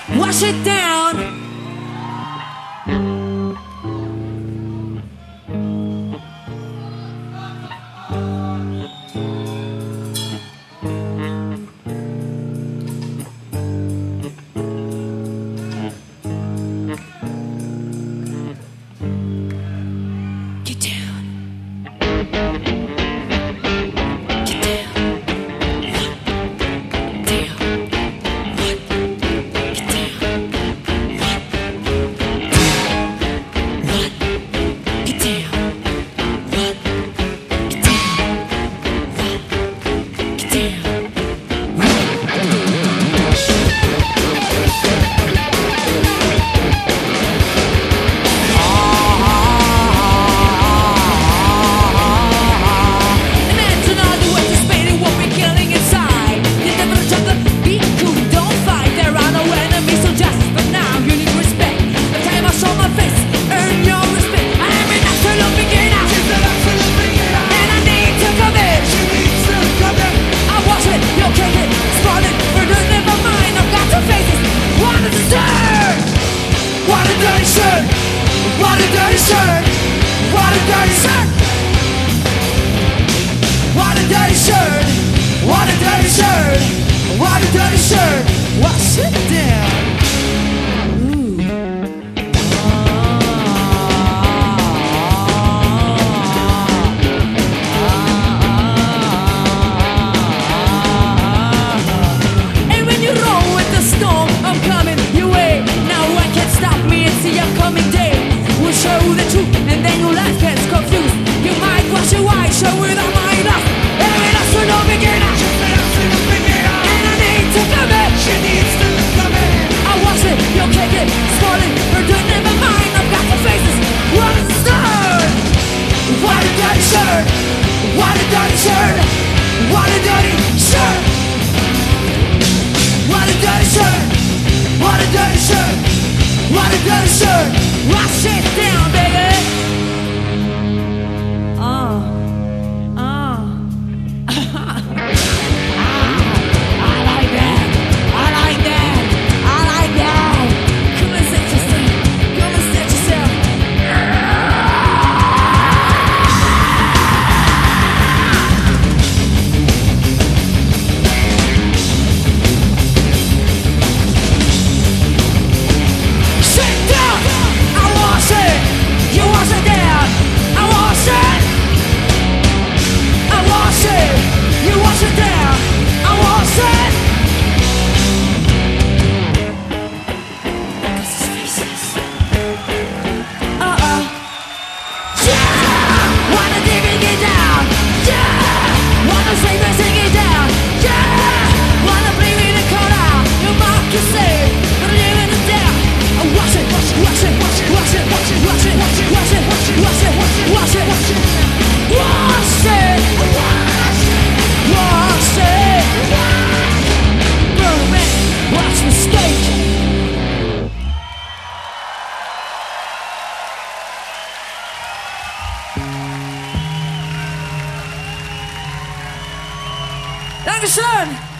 wash it down. Get down. What a dirty shirt! What a dirty shirt! What a dirty shirt! What a dirty shirt! What a dirty shirt! What a dirty shirt! Wash it down. And when you roll with the storm, I'm coming your way. Now I can't stop me, it's the upcoming day. We'll show the truth and then your life gets confused. You might wash your white shirt without my love. Every love's no beginner. And I need to come in. She needs to come in. I wash it, you'll kick it, spoil it, or do never mind. I've got the faces. What is the start? What a dirty shirt. What a dirty shirt. What a dirty shirt. What a dirty shirt. What a dirty shirt. What a dirty shirt. Wash it down, baby. I like that. I like that. I like that. Come and set yourself. Come and set yourself. Sit down. I wash it. You wash it down. I wash it. I wash it. You wash it down. I wash it. Cause his faces. Yeah. Wanna dig it down. Yeah. Wanna sing it down. Yeah. Wanna play with the color. Your mark you say, but leave it down. I wash it, wash it, wash it, wash it, wash it, wash it, wash it, wash it, wash it, wash it, wash it, wash it, wash it, wash it, wash it, wash it. Burn it, watch mistake. Dankeschön.